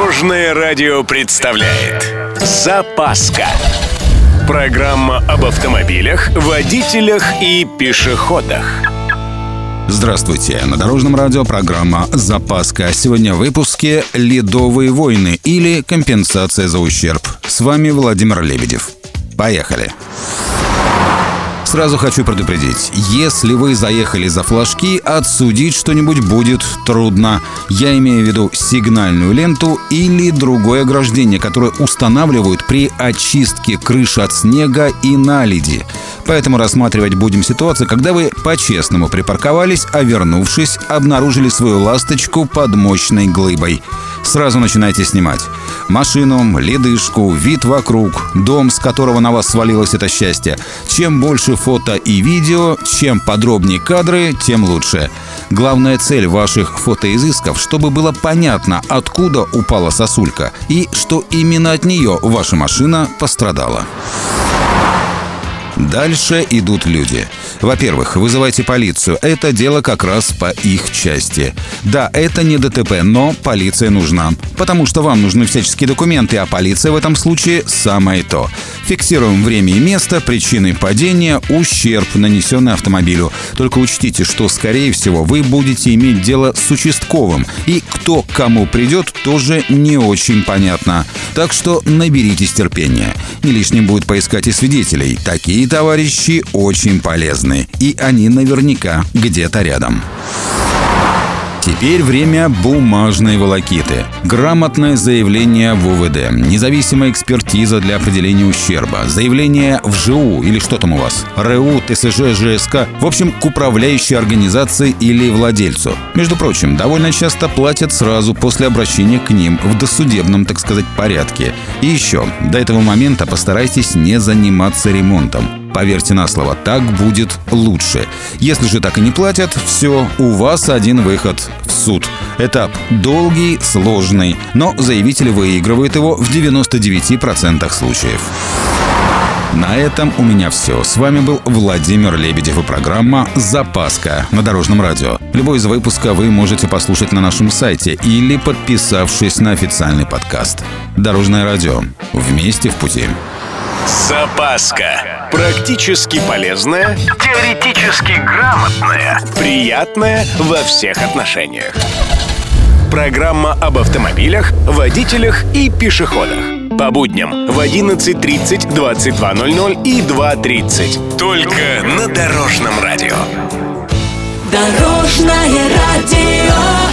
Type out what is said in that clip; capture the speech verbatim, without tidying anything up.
Дорожное радио представляет «Запаска». Программа об автомобилях, водителях и пешеходах. Здравствуйте! На Дорожном радио программа «Запаска». Сегодня в выпуске «Ледовые войны» или «Компенсация за ущерб». С вами Владимир Лебедев. Поехали! Сразу хочу предупредить, если вы заехали за флажки, отсудить что-нибудь будет трудно. Я имею в виду сигнальную ленту или другое ограждение, которое устанавливают при очистке крыши от снега и наледи. Поэтому рассматривать будем ситуацию, когда вы по-честному припарковались, а вернувшись, обнаружили свою ласточку под мощной глыбой. Сразу начинайте снимать машину, ледышку, вид вокруг, дом, с которого на вас свалилось это счастье. Чем больше фото и видео, чем подробнее кадры, тем лучше. Главная цель ваших фотоизысков, чтобы было понятно, откуда упала сосулька и что именно от нее ваша машина пострадала. Дальше идут люди. Во-первых, вызывайте полицию. Это дело как раз по их части. Да, это не ДТП, но полиция нужна. Потому что вам нужны всяческие документы, а полиция в этом случае самое то. Фиксируем время и место, причины падения, ущерб, нанесенный автомобилю. Только учтите, что, скорее всего, вы будете иметь дело с участковым. И кто к кому придет, тоже не очень понятно. Так что наберитесь терпения. Не лишним будет поискать и свидетелей. Такие товарищи очень полезны. И они наверняка где-то рядом. Теперь время бумажной волокиты. Грамотное заявление в УВД, независимая экспертиза для определения ущерба, заявление в ЖУ или что там у вас, РУ, ТСЖ, ЖСК, в общем, к управляющей организации или владельцу. Между прочим, довольно часто платят сразу после обращения к ним в досудебном, так сказать, порядке. И еще, до этого момента постарайтесь не заниматься ремонтом. Поверьте на слово, так будет лучше. Если же так и не платят, все, у вас один выход – в суд. Этап долгий, сложный, но заявитель выигрывает его в девяноста девяти процентах случаев. На этом у меня все. С вами был Владимир Лебедев и программа «Запаска» на Дорожном радио. Любой из выпусков вы можете послушать на нашем сайте или подписавшись на официальный подкаст. Дорожное радио. Вместе в пути. Запаска. Практически полезная, теоретически грамотная, приятная во всех отношениях. Программа об автомобилях, водителях и пешеходах. По будням в одиннадцать тридцать, двадцать два ноль ноль и два тридцать. Только на Дорожном радио. Дорожное радио.